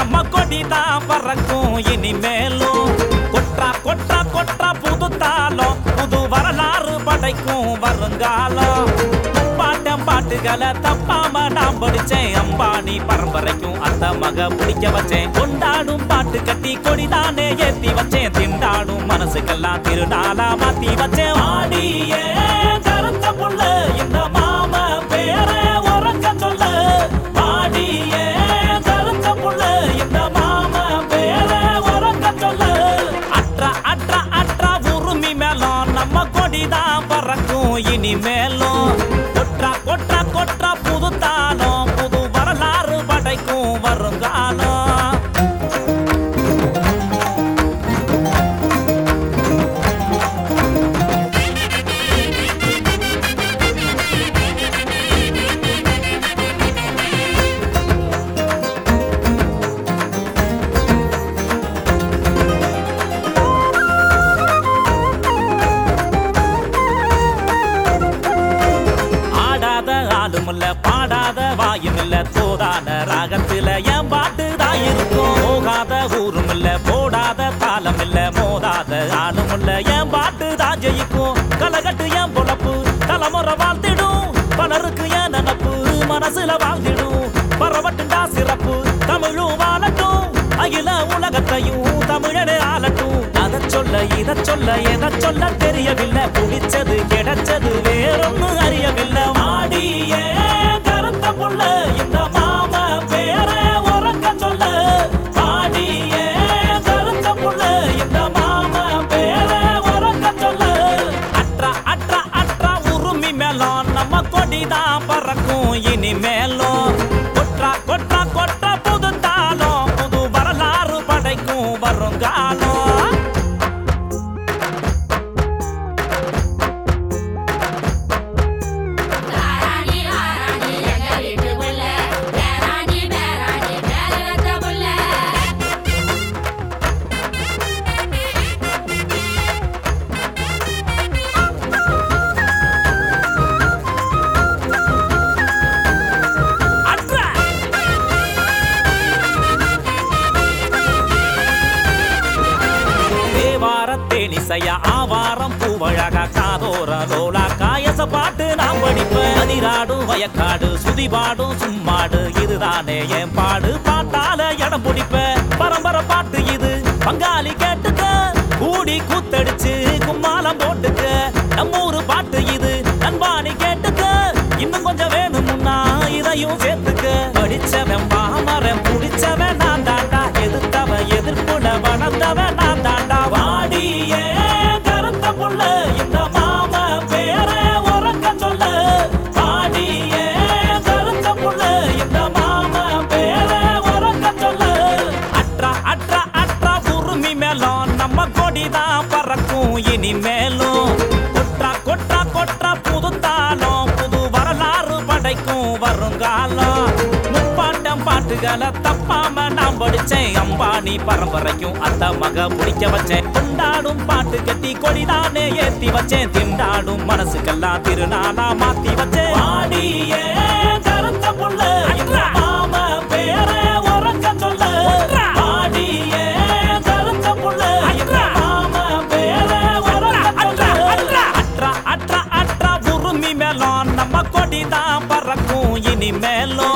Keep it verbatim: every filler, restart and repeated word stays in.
நம்ம கொடிதான் பறக்கும் இனிமேலும். கொற்றா கொற்றா கொற்றா புது தாளம், புது வரலாறு படைக்கும் வருங்காலம். பாட்டம் பாட்டுகளை தப்பாம நான் படிச்சேன், அம்பானி பரம்பரைக்கும் அந்த மக பிடிக்க வச்சேன். கொண்டாடும் பாட்டு கட்டி கொடிதானே ஏத்தி வச்சேன், திண்டாடும் மனசுக்கெல்லாம் திருநாளா மாத்தி வச்சேன். ஆடியே கருத்த புள்ள இந்த மாம பேர உறக்க சொல்ல, ஆடியே கருத்த புள்ள இந்த மாம பேர உறக்க சொல்ல. அற்றா அற்றா அற்றா உருமி மேலும் நம்ம கொடிதான் பறக்கும் இனிமேலும். கொற்றா கொற்றா கொற்றா புது தாளம், புது வரலாறு படைக்கும் வருங்காலம். பாடாத வாயும் இல்ல, தோதான ராகத்துல என் பாட்டு தான் இருக்கும். போகாத ஊரும் இல்ல, போடாத தாளம் இல்ல, மோதாத ஆளும் இல்ல, என் பாட்டு தான் ஜெயிக்கும். கலகட்டு என் பொழப்பு தலைமுறை வாழ்த்திடும், பலருக்கு என் நினப்பு மனசுல வாழ்ந்திடும். பரவட்டுண்டா சிறப்பு தமிழும் வாழட்டும், அகில உலகத்தையும் தமிழனே ஆளட்டும். அதை சொல்ல இதை சொல்ல எதை சொல்ல தெரியவில்லை, பிடிச்சது கிடைச்சது வேறொன்னு அறியவில்லை. ஆடியே கருத்த புள்ள இந்த மாம பேர உறக்க சொல்ல, ஆடியே கருத்த புள்ள இந்த மாம பேர உறக்க சொல்ல. அற்றா அற்றா அற்றா உருமி மேலும் நம்ம கொடிதான் பறக்கும் இனிமேலும். கொற்றா கொற்றா கொற்றா புது தாளம், புது வரலாறு படைக்கும் வருங்காலம். ஆவாரம் பூவழகா காதோர லோலா காயச பாட்டு நான் படிப்பேன். அதிராடும் வயக்காடு சுதிபாடும் சும்மாடு இதுதானே என் பாடு, பாட்டால இடம் பிடிப்பேன். பரம்பரை பாட்டு இது பங்காளி கேட்டுக்க, கூடி கூத்தடிச்சு கும்மாலம் போட்டுக்க. நம்ம ஊரு பாட்டு இது நண்பானி கேட்டுக்க, இன்னும் கொஞ்சம் வேணும்னா இதையும் சேர்த்துக்க. படிச்சவன் பாமரன் புடிச்சவன் நான் தாண்டா, எதிர்த்தவன் எதிர்ப்புல வளர்ந்தவன் நான் தாண்டா. வாடியே கருத்த புள்ள இந்த மாம பேர உறக்க சொல்ல, வாடியே கருத்த புள்ள இந்த மாம பேர உறக்க சொல்ல. அற்றா அற்றா அற்றா உருமி மேலும் நம்ம கொடிதான் பறக்கும் இனிமேலும். கொற்றா கொற்றா கொற்றா புது தாளம், புது வரலாறு படைக்கும் வருங்காலம். முப்பாட்டம் பாட்டுகளை தப்பாம நான் படிச்சேன், அம்பானி பரம்பரைக்கும் அந்த மக பிடிக்க வச்சேன். கொண்டாடும் பாட்டு கட்டி கொடிதானே ஏத்தி வச்சேன், திண்டாடும் மனசுக்கெல்லாம் திருநாளா மாத்தி வச்சேன். ஆடியே கருத்த புள்ள இந்த மாம பேர உறக்க சொல்ல, ஆடியே கருத்த புள்ள இந்த மாம பேர உறக்க சொல்ல. அற்றா அற்றா அற்றா உருமி மேலும் நம்ம கொடிதான் பறக்கும் இனிமேலும்.